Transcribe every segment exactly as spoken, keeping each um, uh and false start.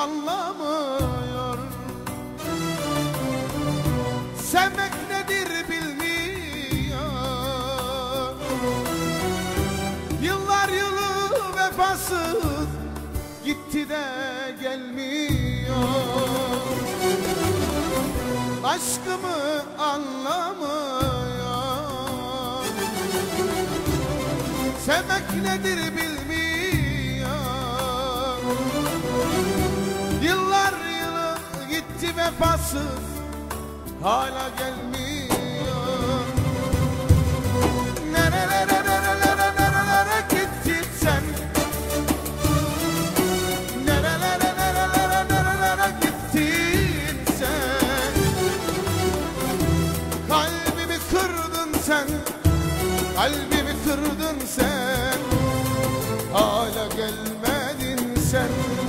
anlamıyor. Sevmek nedir bilmiyor. Yıllar yılı vefasız gitti de gelmiyor. Aşkımı anlamıyor. Sevmek nedir bilmiyor. Yıllar yılı gitti vefasız hala gelmiyor. Nerelere nerelere nerelere gittin sen? Nerelere nerelere nerelere gittin sen? Kalbimi kırdın sen, kalbimi kırdın sen, hala gelmedin sen.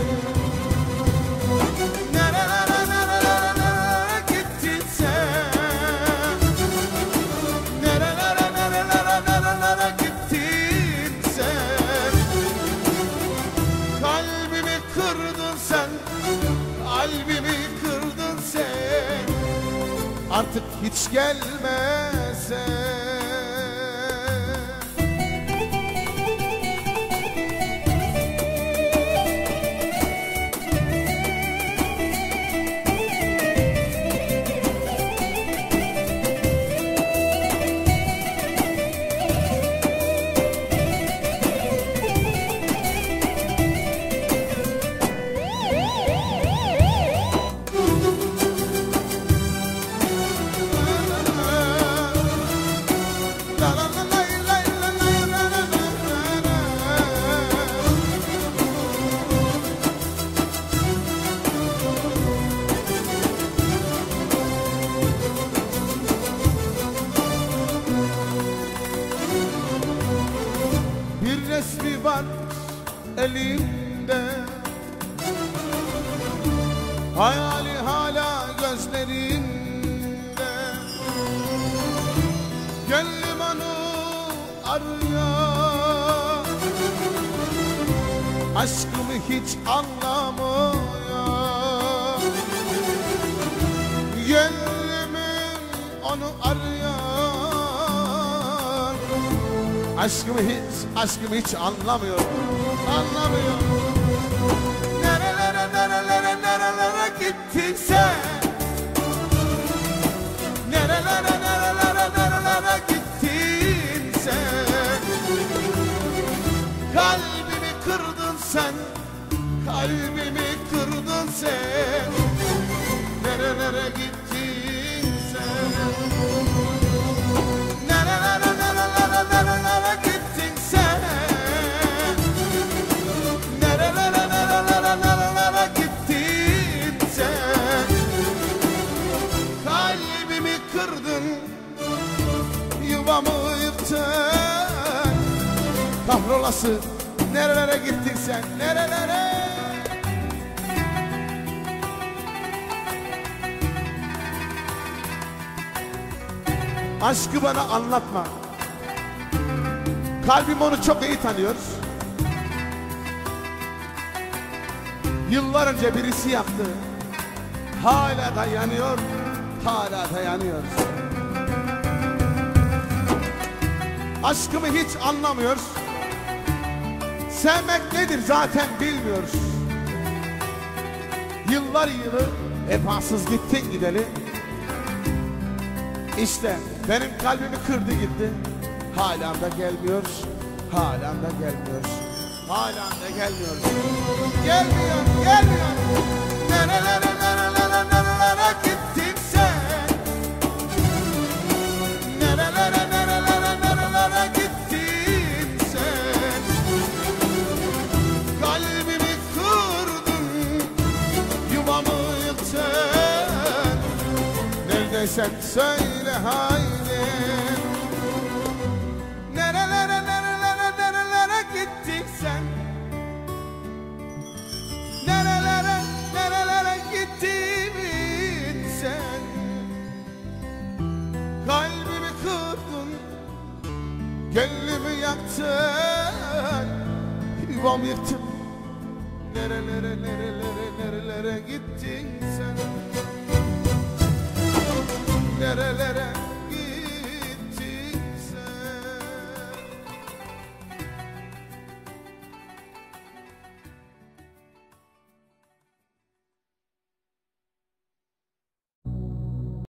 Nerelere nerelere nerelere gittin sen? Nerelere nerelere nerelere gittin sen? Kalbimi kırdın sen, kalbimi kırdın sen, artık hiç gelmesen. Bir resmi var elimde, hayali hala gözlerimde. Gönlüm onu arıyor, aşkımı hiç anlamıyor. Gönlümün onu arıyor, aşkımı hiç, aşkımı hiç anlamıyor, anlamıyor. Nerelere nerelere nerelere gittin sen? Nerelere nerelere nerelere gittin sen? Kalbimi kırdın sen, kalbimi kırdın sen. Nerelere gittin sen? Nerelere nerelere nerelere gittin sen? Nerelere nerelere nerelere gittin sen? Kalbimi kırdın, yuvamı yıktın. Kahrolası, nerelere gittin sen? Nerelere? Aşkı bana anlatma. Kalbim onu çok iyi tanıyor. Yıllar önce birisi yaptı. Hala da yanıyor, hala da yanıyor. Aşkımı hiç anlamıyor. Sevmek nedir zaten bilmiyoruz. Yıllar yılı vefasız gittin gideli. İşte benim kalbimi kırdı gitti. Halen de gelmiyor, halen de gelmiyor, halen de gelmiyor. Gelmiyor, gelmiyor. Nerelere nerelere nerelere gittin sen? Nerelere nerelere nerelere gittin sen? Kalbimi kırdın, yuvamı yıktın. Neredeysen söyle haydi. Nerelere nerelere nerelere gittin sen? Nerelere nerelere gittin sen? Kalbimi kırdın, gönlümü yaktın, yuvamı yıktın. Nerelere nerelere nerelere gittin sen?